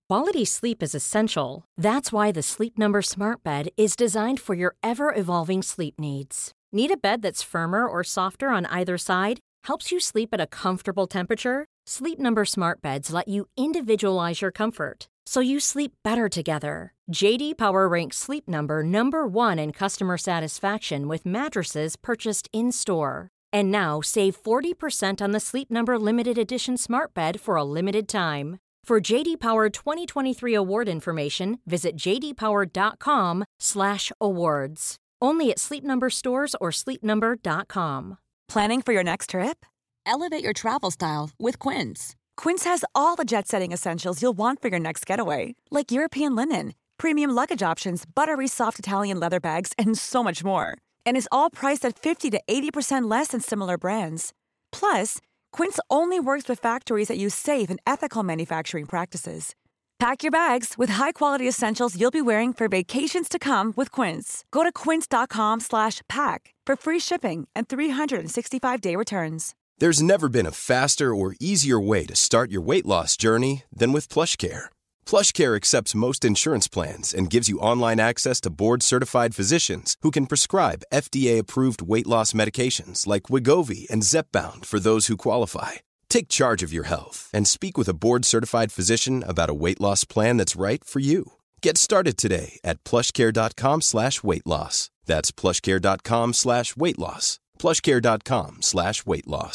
Quality sleep is essential. That's why the Sleep Number Smart Bed is designed for your ever-evolving sleep needs. Need a bed that's firmer or softer on either side? Helps you sleep at a comfortable temperature? Sleep Number Smart Beds let you individualize your comfort, so you sleep better together. J.D. Power ranks Sleep Number number 1 in customer satisfaction with mattresses purchased in-store. And now save 40% on the Sleep Number Limited Edition Smart Bed for a limited time. For J.D. Power 2023 award information, visit jdpower.com/awards. Only at Sleep Number stores or sleepnumber.com. Planning for your next trip? Elevate your travel style with Quince. Quince has all the jet-setting essentials you'll want for your next getaway, like European linen, premium luggage options, buttery soft Italian leather bags, and so much more. And is all priced at 50 to 80% less than similar brands. Plus, Quince only works with factories that use safe and ethical manufacturing practices. Pack your bags with high-quality essentials you'll be wearing for vacations to come with Quince. Go to quince.com/pack for free shipping and 365-day returns. There's never been a faster or easier way to start your weight loss journey than with PlushCare. PlushCare accepts most insurance plans and gives you online access to board-certified physicians who can prescribe FDA-approved weight loss medications like Wegovy and Zepbound for those who qualify. Take charge of your health and speak with a board-certified physician about a weight loss plan that's right for you. Get started today at plushcare.com/weightloss. That's plushcare.com/weightloss. plushcare.com/weightloss.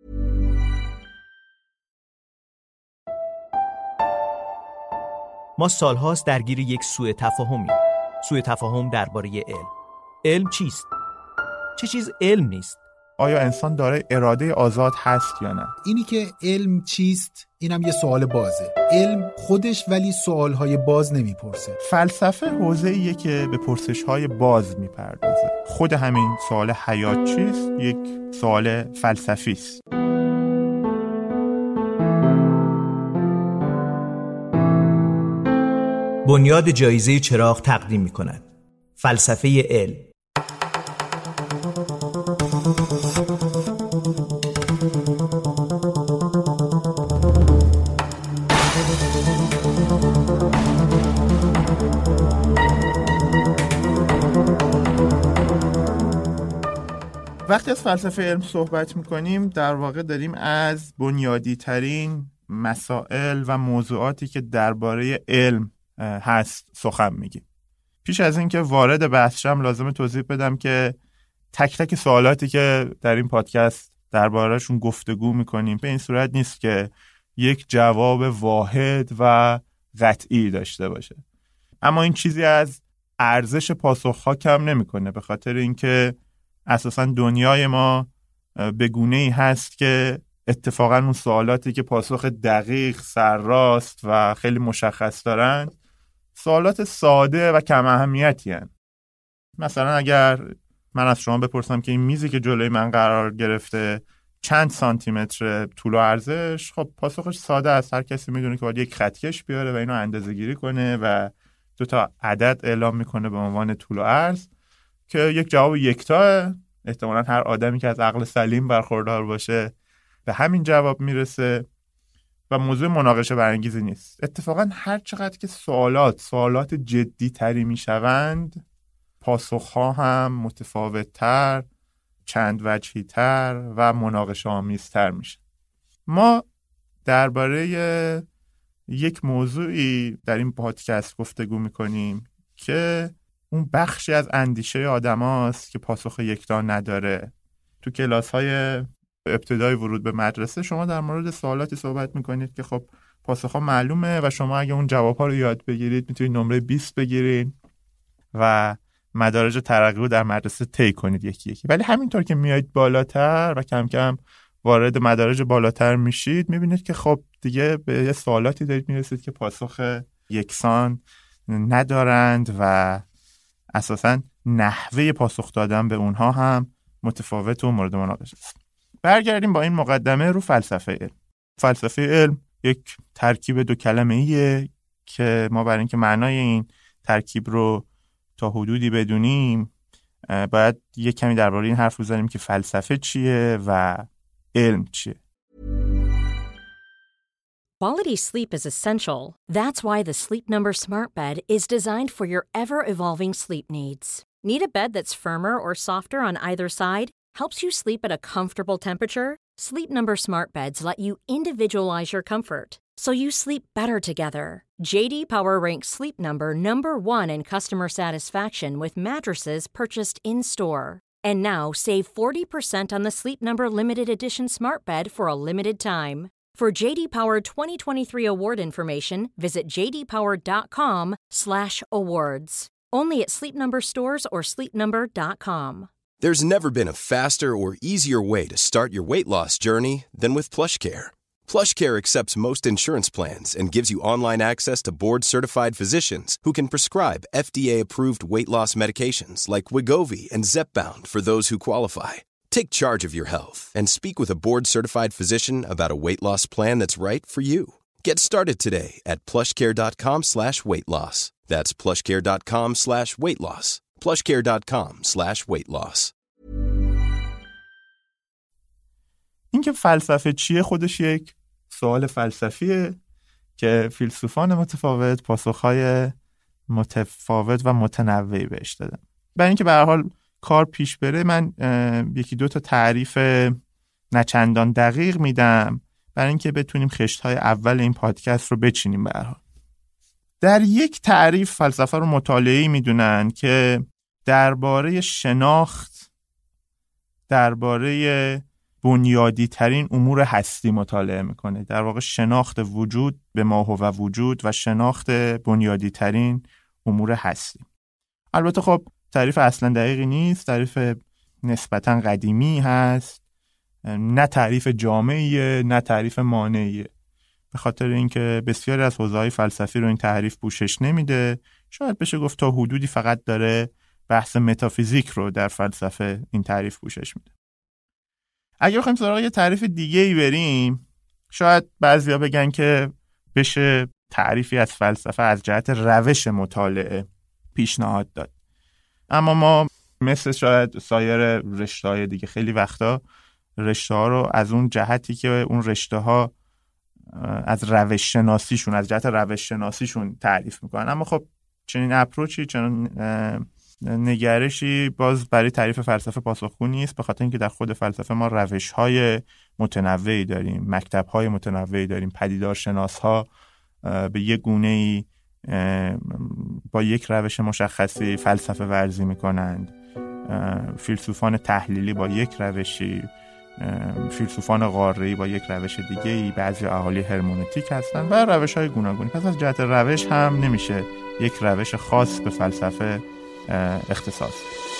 ما سالهاست درگیر یک سوء تفاهمی. سوء تفاهم درباره علم. علم چیست؟ چه چیز علم نیست؟ آیا انسان دارای اراده آزاد هست یا نه؟ اینی که علم چیست، اینم یه سوال بازه. علم خودش ولی سوالهای باز نمیپرسه. فلسفه حوزه‌ایه که به پرسش‌های باز میپردازه. خود همین سوال حیات چیست یک سوال فلسفی است. بنیاد جایزه چراغ تقدیم می‌کند. فلسفه علم. وقتی از فلسفه علم صحبت میکنیم در واقع داریم از بنیادی ترین مسائل و موضوعاتی که درباره علم هست سخن میگیم. پیش از این که وارد بحث شم لازمه توضیح بدم که تک تک سوالاتی که در این پادکست درباره‌شون گفتگو میکنیم به این صورت نیست که یک جواب واحد و قطعی داشته باشه، اما این چیزی از ارزش پاسخ‌ها کم نمیکنه، به خاطر اینکه اساساً دنیای ما به گونه‌ای هست که اتفاقاً اون سوالاتی که پاسخ دقیق، سرراست و خیلی مشخص دارن سوالات ساده و کم اهمیتی هستند. مثلا اگر من از شما بپرسم که این میزی که جلوی من قرار گرفته چند سانتی متر طول و عرضش، خب پاسخش ساده است. هر کسی میدونه که باید یک خطکش بیاره و اینو اندازه‌گیری کنه و 2 عدد اعلام میکنه به عنوان طول و عرض که یک جواب یکتاه. احتمالاً هر آدمی که از عقل سلیم برخوردار باشه به همین جواب میرسه و موضوع مناقشه برانگیزی نیست. اتفاقاً هر چقدر که سوالات جدی تری میشوند، پاسخها هم متفاوت تر، چند وجهی تر و مناقشه آمیزتر میشه. ما درباره یک موضوعی در این پادکست گفتگو میکنیم که اون بخشی از اندیشه آدم هاست که پاسخ یکتا نداره. تو کلاس‌های ابتدای ورود به مدرسه شما در مورد سوالاتی صحبت میکنید که خب پاسخ‌ها معلومه و شما اگه اون جواب‌ها رو یاد بگیرید میتونید نمره 20 بگیرید و مدارج ترقی رو در مدرسه طی کنید یکی یکی. ولی همینطور که میایید بالاتر و کم کم وارد مدارج بالاتر میشید میبینید که خب دیگه به یه سوالاتی دارید میرسید که پاسخ یکسان ندارند و اساساً نحوه پاسخ دادن به اونها هم متفاوت و مورد مناقشه است. برگردیم با این مقدمه رو فلسفه علم. فلسفه علم یک ترکیب 2 کلمه‌ایه که ما برای اینکه معنای این ترکیب رو تا حدودی بدونیم باید یک کمی درباره این حرف بزنیم که فلسفه چیه و علم چیه. Quality sleep is essential. That's why the Sleep Number Smart Bed is designed for your ever-evolving sleep needs. Need a bed that's firmer or softer on either side? Helps you sleep at a comfortable temperature? Sleep Number Smart Beds let you individualize your comfort, so you sleep better together. J.D. Power ranks Sleep Number number 1 in customer satisfaction with mattresses purchased in-store. And now save 40% on the Sleep Number Limited Edition Smart Bed for a limited time. For J.D. Power 2023 award information, visit jdpower.com/awards. Only at Sleep Number stores or sleepnumber.com. There's never been a faster or easier way to start your weight loss journey than with PlushCare. PlushCare accepts most insurance plans and gives you online access to board-certified physicians who can prescribe FDA-approved weight loss medications like Wegovy and Zepbound for those who qualify. Take charge of your health and speak with a board-certified physician about a weight loss plan that's right for you. Get started today at plushcare.com/weightloss. That's plushcare.com/weightloss. plushcare.com/weightloss. اینکه فلسفه چیه خودش یک سوال فلسفیه که فیلسوفان متفاوت پاسخهای متفاوت و متنوعی بهش دادن. برای اینکه به هر حال کار پیش بره من یکی دو تا تعریف نچندان دقیق میدم برای اینکه بتونیم خشت‌های اول این پادکست رو بچینیم. به هر حال در یک تعریف فلسفه رو مطالعه‌ای میدونن که درباره شناخت، درباره بنیادی ترین امور هستی مطالعه میکنه. در واقع شناخت وجود به ما هو وجود و شناخت بنیادی ترین امور هستی. البته خب تعریف اصلا دقیقی نیست، تعریف نسبتا قدیمی هست، نه تعریف جامعیه نه تعریف مانعیه، به خاطر اینکه بسیاری از حوزه‌های فلسفی رو این تعریف پوشش نمیده. شاید بشه گفت تا حدودی فقط داره بحث متافیزیک رو در فلسفه این تعریف پوشش میده. اگه بخوایم سراغ یه تعریف دیگه‌ای بریم، شاید بعضیا بگن که بشه تعریفی از فلسفه از جهت روش مطالعه پیشنهاد داد. اما ما مثل شاید سایر رشته‌های دیگه خیلی وقتا رشته‌ها رو از اون جهتی که اون رشته‌ها از روش شناسیشون، از جهت روش شناسیشون تعریف میکنن. اما خب چنین اپروچی، چنین نگرشی باز برای تعریف فلسفه پاسخگو نیست، به خاطر اینکه در خود فلسفه ما روش‌های متنوعی داریم، مکتب‌های متنوعی داریم، پدیدارشناس‌ها به یک گونه‌ای با یک روش مشخصی فلسفه ورزی میکنند، فیلسوفان تحلیلی با یک روشی، فیلسوفان قاره‌ای با یک روش دیگه‌ای، بعضی اهالی هرمونتیک هستند و روش‌های گوناگونی. پس از جهت روش هم نمیشه یک روش خاص به فلسفه اختصاص.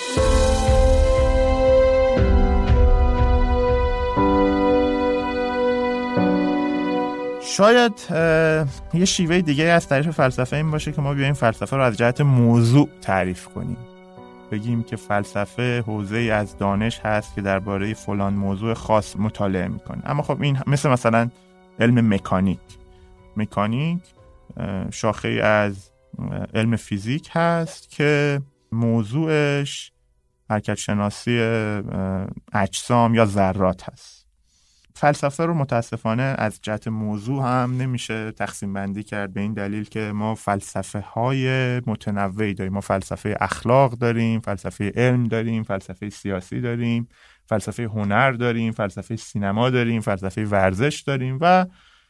شاید یه شیوه دیگه از تعریف فلسفه این باشه که ما بیایم فلسفه رو از جهت موضوع تعریف کنیم، بگیم که فلسفه حوزه‌ای از دانش هست که درباره فلان موضوع خاص مطالعه میکنه. اما خب این مثلا علم مکانیک شاخه‌ای از علم فیزیک هست که موضوعش حرکت شناسی اجسام یا ذرات هست. فلسفه رو متاسفانه از جهت موضوع هم نمیشه تقسیم بندی کرد، به این دلیل که ما فلسفه های متنوعی داریم. ما فلسفه اخلاق داریم، فلسفه علم داریم، فلسفه سیاسی داریم، فلسفه هنر داریم، فلسفه سینما داریم، فلسفه ورزش داریم و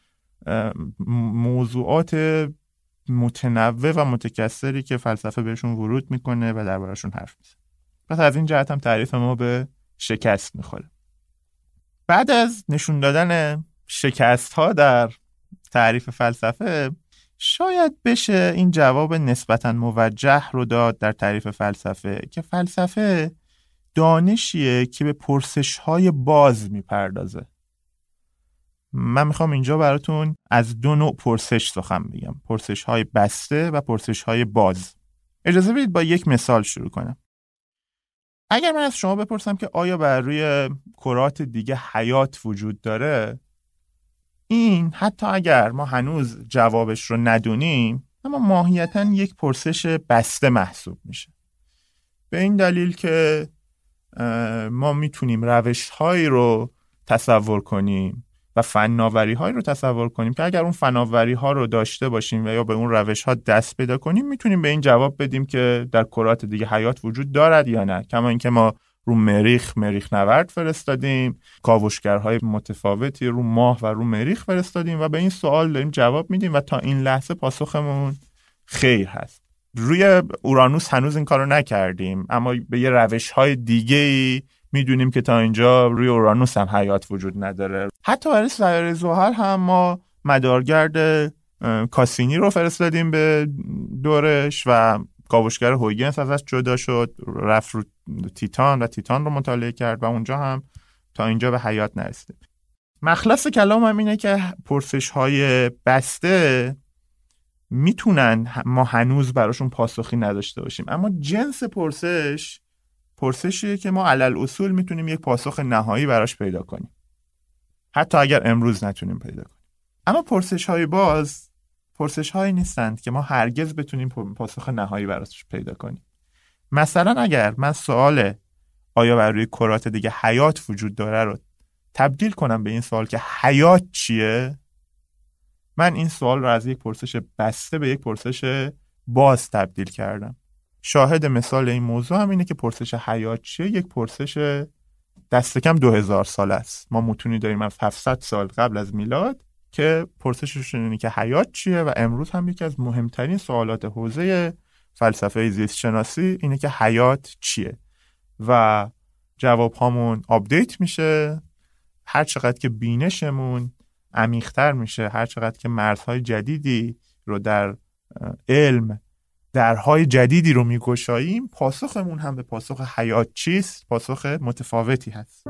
موضوعات متنوع و متکثری که فلسفه بهشون ورود میکنه و دربارشون حرف میزنه. پس از این جهت هم تعریف ما به شکست میخوره. بعد از نشون دادن شکست ها در تعریف فلسفه، شاید بشه این جواب نسبتاً موجه رو داد در تعریف فلسفه که فلسفه دانشیه که به پرسش های باز میپردازه. من میخوام اینجا براتون از دو نوع پرسش سخن بگم، پرسش های بسته و پرسش های باز. اجازه بدید با یک مثال شروع کنم. اگر من از شما بپرسم که آیا بر روی کرات دیگه حیات وجود داره، این حتی اگر ما هنوز جوابش رو ندونیم اما ماهیتاً یک پرسش بسته محسوب میشه، به این دلیل که ما میتونیم روش‌هایی رو تصور کنیم و فناوری‌هایی رو تصور کنیم که اگر اون فناوری‌ها رو داشته باشیم و یا به اون روش‌ها دست پیدا کنیم میتونیم به این جواب بدیم که در کرات دیگه حیات وجود دارد یا نه. کما اینکه ما رو مریخ نورد فرستادیم، کاوشگرهای متفاوتی رو ماه و رو مریخ فرستادیم و به این سوال داریم جواب میدیم و تا این لحظه پاسخمون خیر هست. روی اورانوس هنوز این کارو نکردیم، اما به یه روش‌های دیگه‌ای میدونیم که تا اینجا روی اورانوس هم حیات وجود نداره. حتی برای سیاره زحل هم ما مدارگرد کاسینی رو فرستادیم به دورش و کاوشگر هویگنس ازش جدا شد، رفت رو تیتان و تیتان رو مطالعه کرد و اونجا هم تا اینجا به حیات نرسیدیم. مخلص کلام هم اینه که پرسش‌های بسته میتونن ما هنوز براشون پاسخی نداشته باشیم، اما جنس پرسشیه که ما علل اصول میتونیم یک پاسخ نهایی براش پیدا کنیم، حتی اگر امروز نتونیم پیدا کنیم. اما پرسش‌های باز پرسش‌هایی نیستند که ما هرگز بتونیم پاسخ نهایی براش پیدا کنیم. مثلا اگر من سوال آیا بر روی کرات دیگه حیات وجود داره رو تبدیل کنم به این سوال که حیات چیه، من این سوال رو از یک پرسش بسته به یک پرسش باز تبدیل کردم. شاهد مثال این موضوع هم اینه که پرسش حیات چیه یک پرسش دست کم 2000 سال است. ما متونی داریم از 700 سال قبل از میلاد که پرسششون اینه که حیات چیه و امروز هم یکی از مهمترین سوالات حوزه فلسفه زیست شناسی اینه که حیات چیه و جواب هامون آپدیت میشه هر چقدر که بینشمون عمیق‌تر میشه، هر چقدر که مرزهای جدیدی رو در علم، درهای جدیدی رو میگشاییم، پاسخمون هم به پاسخ حیات چیست پاسخ متفاوتی هست.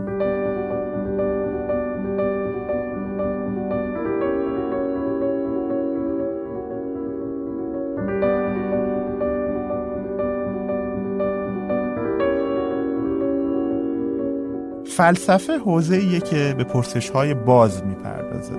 فلسفه حوزه‌ایه که به پرسش‌های باز میپردازه.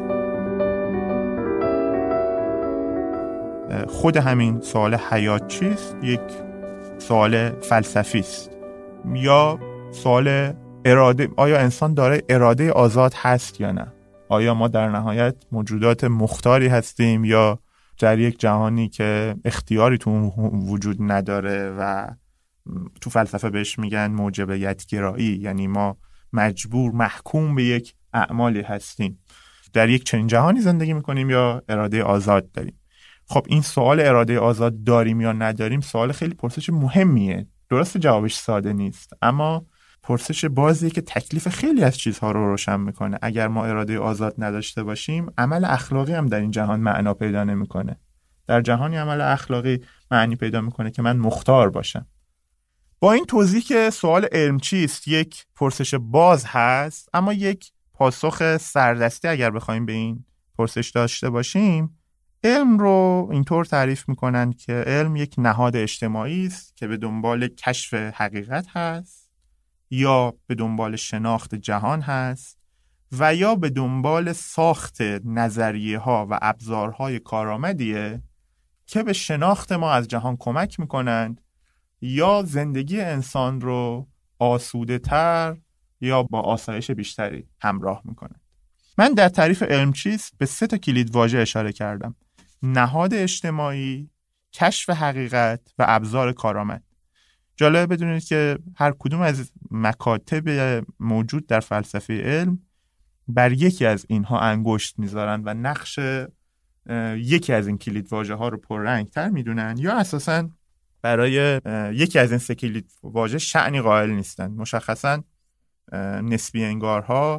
خود همین سوال حیات چیست یک سوال فلسفی است، یا سوال اراده، آیا انسان داره اراده آزاد هست یا نه؟ آیا ما در نهایت موجودات مختاری هستیم یا در یک جهانی که اختیاری تو وجود نداره و تو فلسفه بهش میگن موجبیت گرایی، یعنی ما مجبور محکوم به یک اعمالی هستیم، در یک چنین جهانی زندگی میکنیم یا اراده آزاد داریم؟ خب این سوال اراده آزاد داریم یا نداریم سوال خیلی پرسش مهمیه. درست جوابش ساده نیست، اما پرسش بازیه که تکلیف خیلی از چیزها رو روشن میکنه. اگر ما اراده آزاد نداشته باشیم، عمل اخلاقی هم در این جهان معنا پیدا نمیکنه. در جهانی عمل اخلاقی معنی پیدا میکنه که من مختار باشم. با این توضیح که سوال علم چیست یک پرسش باز هست، اما یک پاسخ سردستی اگر بخوایم به این پرسش داشته باشیم، علم رو اینطور تعریف میکنن که علم یک نهاد اجتماعی است که به دنبال کشف حقیقت هست، یا به دنبال شناخت جهان هست، و یا به دنبال ساخت نظریه ها و ابزارهای کارآمدیه که به شناخت ما از جهان کمک میکنند یا زندگی انسان رو آسوده تر یا با آسایش بیشتری همراه میکنند. من در تعریف علم چیست به 3 کلید واژه اشاره کردم: نهاد اجتماعی، کشف حقیقت و ابزار کارآمد. جالبه بدونید که هر کدوم از مکاتب موجود در فلسفه علم بر یکی از اینها انگشت میذارن و نقش یکی از این کلید واژه ها رو پررنگ‌تر میدونن، یا اساساً برای یکی از این 3 کلید واژه شأنی قائل نیستن. مشخصاً نسبی انگارها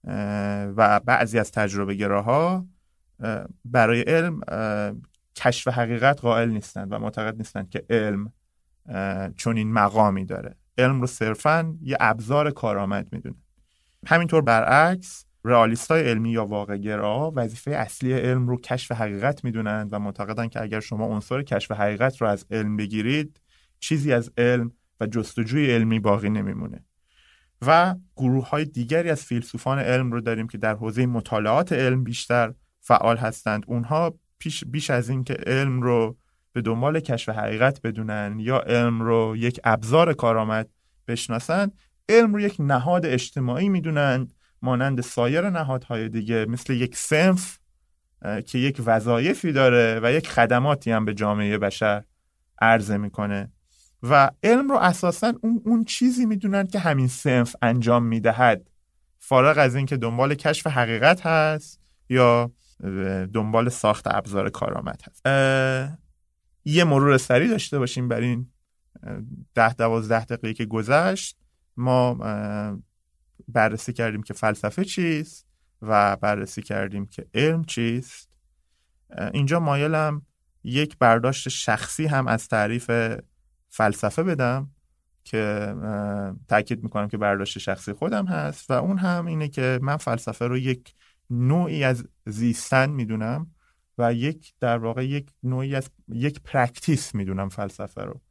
و بعضی از تجربه گراها برای علم کشف حقیقت قائل نیستن و معتقد نیستن که علم چون این مقامی داره. علم رو صرفاً یه ابزار کارآمد میدونن. همینطور برعکس رئالیستای علمی یا واقع گرا وظیفه اصلی علم رو کشف حقیقت میدونن و معتقدن که اگر شما عنصر کشف حقیقت رو از علم بگیرید، چیزی از علم و جستجوی علمی باقی نمیمونه. و گروه‌های دیگری از فیلسوفان علم رو داریم که در حوزه مطالعات علم بیشتر فعال هستند. اونها بیش از این که علم رو به دنبال کشف حقیقت بدونن یا علم رو یک ابزار کارآمد بشناسن، علم رو یک نهاد اجتماعی میدونن مانند سایر نهادهای دیگه مثل یک صنف که یک وظایفی داره و یک خدماتی هم به جامعه بشر عرضه میکنه و علم رو اساساً اون چیزی میدونن که همین صنف انجام میدهد، فارغ از این که دنبال کشف حقیقت هست یا دنبال ساخت ابزار کارآمد هست. یه مرور سریع داشته باشیم بر این 10-12 دقیقه که گذشت. ما بررسی کردیم که فلسفه چیست و بررسی کردیم که علم چیست. اینجا مایلم یک برداشت شخصی هم از تعریف فلسفه بدم که تأکید میکنم که برداشت شخصی خودم هست و اون هم اینه که من فلسفه رو یک نوعی از زیستن میدونم و در واقع یک نوعی از یک پرکتیس میدونم فلسفه رو.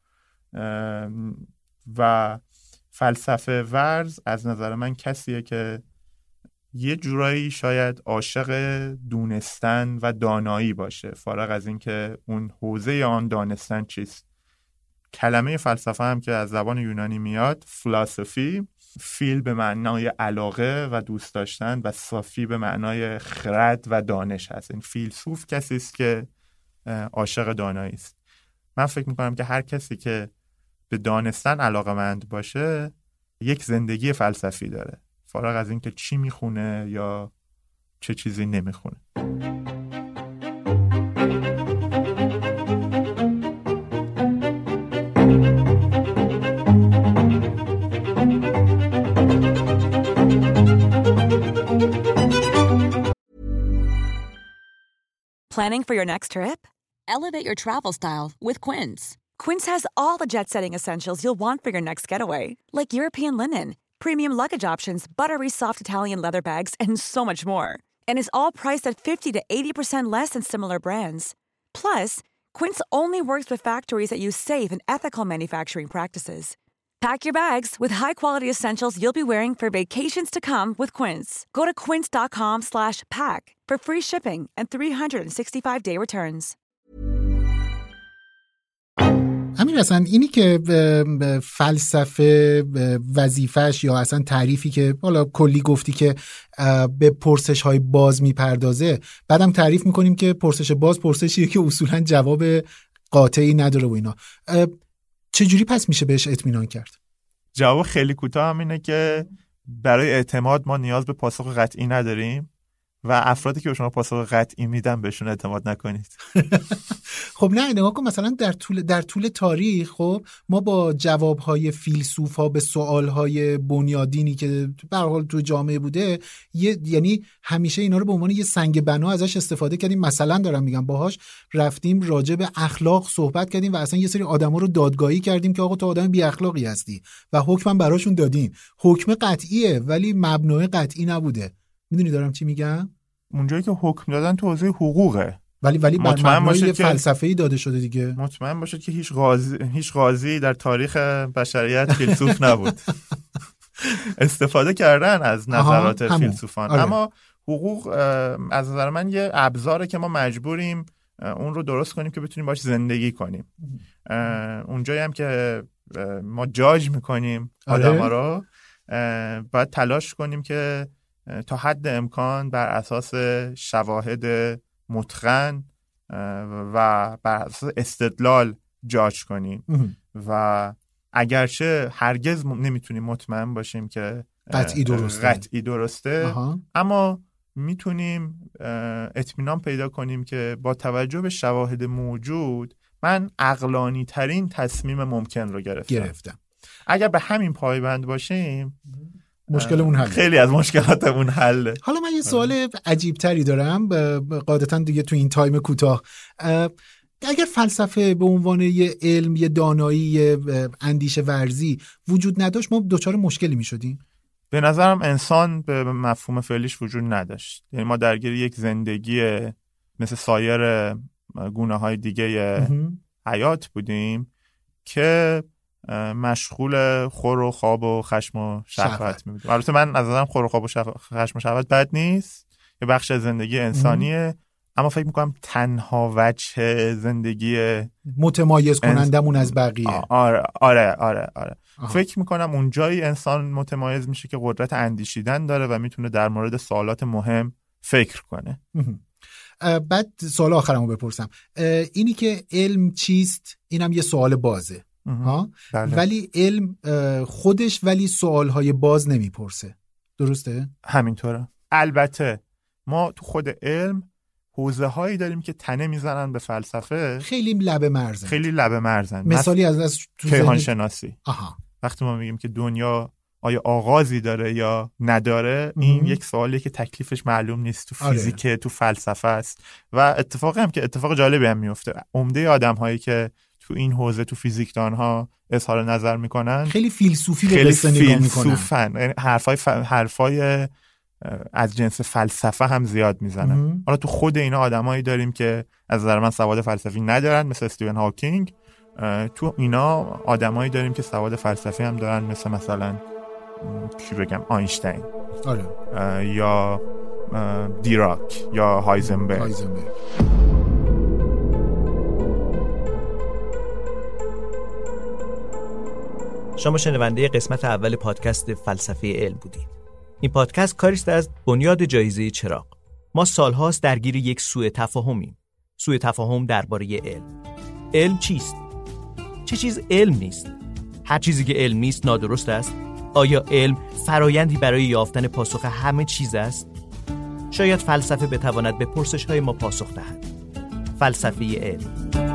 و فلسفه ورز از نظر من کسیه که یه جورایی شاید عاشق دونستن و دانایی باشه، فارغ از این که اون حوزه آن دانستن چیست. کلمه فلسفه هم که از زبان یونانی میاد، فلسفی، فیل به معنای علاقه و دوست داشتن و صافی به معنای خرد و دانش هست. این فیلسوف کسی است که عاشق دانایی است. من فکر میکنم که هر کسی که به دانستن علاقه‌مند باشه یک زندگی فلسفی داره، فارغ از این که چی میخونه یا چه چیزی نمیخونه. Planning for your next trip? Elevate your travel style with Quince. Quince has all the jet-setting essentials you'll want for your next getaway, like European linen, premium luggage options, buttery soft Italian leather bags, and so much more. And is all priced at 50 to 80% less than similar brands. Plus, Quince only works with factories that use safe and ethical manufacturing practices. Pack your bags with high-quality essentials you'll be wearing for vacations to come with Quince. Go to quince.com/pack for free shipping and 365-day returns. همین اصلا اینی که فلسفه وظیفش یا اصلا تعریفی که حالا کلی گفتی که به پرسش های باز میپردازه، بعدم تعریف میکنیم که پرسش باز پرسشیه که اصولا جواب قاطعی نداره و اینا. چجوری پس میشه بهش اطمینان کرد؟ جواب خیلی کوتاه هم اینه که برای اعتماد ما نیاز به پاسخ قطعی نداریم و افرادی که به شما پاسخ قطعی میدن بهشون اعتماد نکنید. خب نه، نگاه کن مثلا در طول تاریخ خب ما با جوابهای فیلسوفا به سوالهای بنیادینی که به هر حال تو جامعه بوده یعنی همیشه اینا رو به عنوان یه سنگ بنا ازش استفاده کردیم. مثلا دارم میگم باهاش رفتیم راجع به اخلاق صحبت کردیم و اصلا یه سری آدما رو دادگاهی کردیم که آقا تو آدم بی اخلاقی هستی و حکمم براشون دادیم. حکم قطعیه ولی مبنای قطعی نبوده. میدونی دارم چی میگم؟ اونجایی که حکم دادن تو حوزه حقوقه ولی بر مبنای فلسفه‌ای داده شده دیگه. مطمئن باشید که هیچ قاضی در تاریخ بشریت فیلسوف نبود. استفاده کردن از نظرات فیلسوفان. آره. اما حقوق از نظر من یه ابزاره که ما مجبوریم اون رو درست کنیم که بتونیم باش زندگی کنیم. اونجایی هم که ما جاج میکنیم آدما رو باید تلاش کنیم که تا حد امکان بر اساس شواهد متقن و بر اساس استدلال جاج کنیم و اگرچه هرگز نمیتونیم مطمئن باشیم که قطعی درسته اما میتونیم اطمینان پیدا کنیم که با توجه به شواهد موجود من عقلانی ترین تصمیم ممکن رو گرفتم. اگر به همین پایبند باشیم مشکلمون حل. خیلی از مشکلاتمون حله. حالا من یه سوال عجیب تری دارم قاعدتاً دیگه تو این تایم کوتاه. اگر فلسفه به عنوان یه علم، یه دانایی، یه اندیشه ورزی وجود نداشت ما دچار مشکلی میشدیم؟ به نظرم انسان به مفهوم فعلیش وجود نداشت. یعنی ما درگیر یک زندگی مثل سایر گونه‌های دیگه حیات بودیم که مشغول خور و خواب و خشم و شهوت می‌بودیم. البته من از نظرم خور و خواب و خشم و شهوت بد نیست، یه بخش از زندگی انسانیه، اما فکر میکنم تنها وجه زندگی متمایز کنندمون از بقیه. آره. فکر میکنم اونجایی انسان متمایز میشه که قدرت اندیشیدن داره و میتونه در مورد سوالات مهم فکر کنه. بعد سوال آخرمو بپرسم، اینی که علم چیست اینم یه سوال بازه ها، بله. ولی علم خودش ولی سوالهای باز نمیپرسه، درسته؟ همینطوره. البته ما تو خود علم حوزه هایی داریم که تنه میزنن به فلسفه، خیلی لب مرزن. مثالی از کیهان شناسی. آها. وقتی ما میگیم که دنیا آیا آغازی داره یا نداره، این یک سوالیه که تکلیفش معلوم نیست. تو فیزیک، تو فلسفه است. و اتفاقی هم که اتفاق جالبی هم میفته، عمده آدم هایی که تو این حوزه تو فیزیکدان ها اظهار نظر میکنن خیلی فیلسوفی به قصه نگاه میکنن، یعنی حرفای از جنس فلسفه هم زیاد میزنن. حالا تو خود اینا آدمایی داریم که از نظر من سواد فلسفی ندارن، مثل استیون هاکینگ. تو اینا آدمایی داریم که سواد فلسفی هم دارن، مثلا کی بگم، آینشتین. یا دیراک یا هایزنبرگ. شما شنونده قسمت اول پادکست فلسفه علم بودید. این پادکست کاریست از بنیاد جایزه چراغ. ما سالهاست درگیر یک سوء تفاهمیم. سوء تفاهم درباره علم. علم چیست؟ چه چیز علم نیست؟ هر چیزی که علم نیست نادرست است؟ آیا علم فرایندی برای یافتن پاسخ همه چیز است؟ شاید فلسفه بتواند به پرسش‌های ما پاسخ دهد. فلسفه علم.